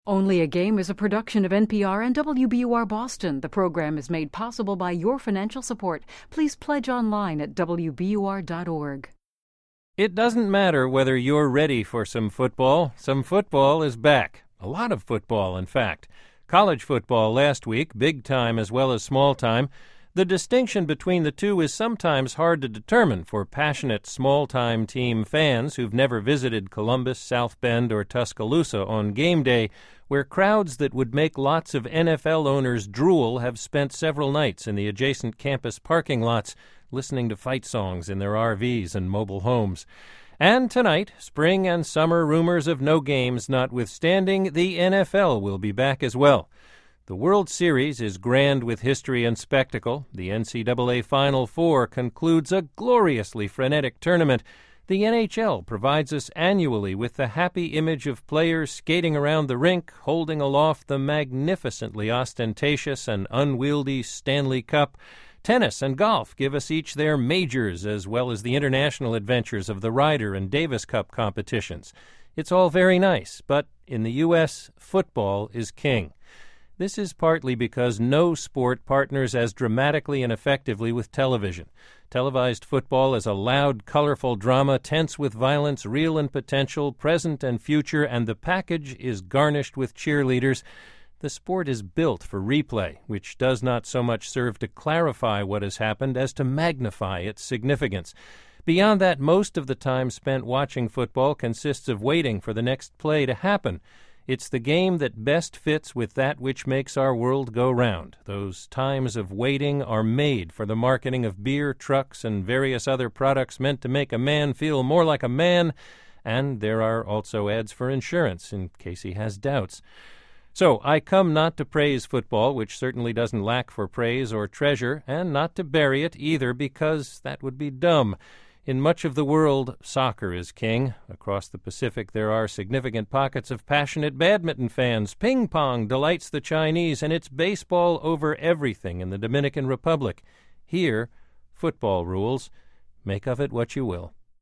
Only a Game is a production of NPR and WBUR Boston. The program is made possible by your financial support. Please pledge online at WBUR.org. It doesn't matter whether you're ready for some football. Some football is back. A lot of football, in fact. College football last week, big time as well as small time. The distinction between the two is sometimes hard to determine for passionate small-time team fans who've never visited Columbus, South Bend, or Tuscaloosa on game day, where crowds that would make lots of NFL owners drool have spent several nights in the adjacent campus parking lots listening to fight songs in their RVs and mobile homes. And tonight, spring and summer rumors of no games notwithstanding, the NFL will be back as well. The World Series is grand with history and spectacle. The NCAA Final Four concludes a gloriously frenetic tournament. The NHL provides us annually with the happy image of players skating around the rink, holding aloft the magnificently ostentatious and unwieldy Stanley Cup. Tennis and golf give us each their majors, as well as the international adventures of the Ryder and Davis Cup competitions. It's all very nice, but in the U.S., football is king. This is partly because no sport partners as dramatically and effectively with television. Televised football is a loud, colorful drama, tense with violence, real and potential, present and future, and the package is garnished with cheerleaders. The sport is built for replay, which does not so much serve to clarify what has happened as to magnify its significance. Beyond that, most of the time spent watching football consists of waiting for the next play to happen. It's the game that best fits with that which makes our world go round. Those times of waiting are made for the marketing of beer, trucks, and various other products meant to make a man feel more like a man, and there are also ads for insurance in case he has doubts. So I come not to praise football, which certainly doesn't lack for praise or treasure, and not to bury it either, because that would be dumb. In much of the world, soccer is king. Across the Pacific, there are significant pockets of passionate badminton fans. Ping pong delights the Chinese, and it's baseball over everything in the Dominican Republic. Here, football rules. Make of it what you will.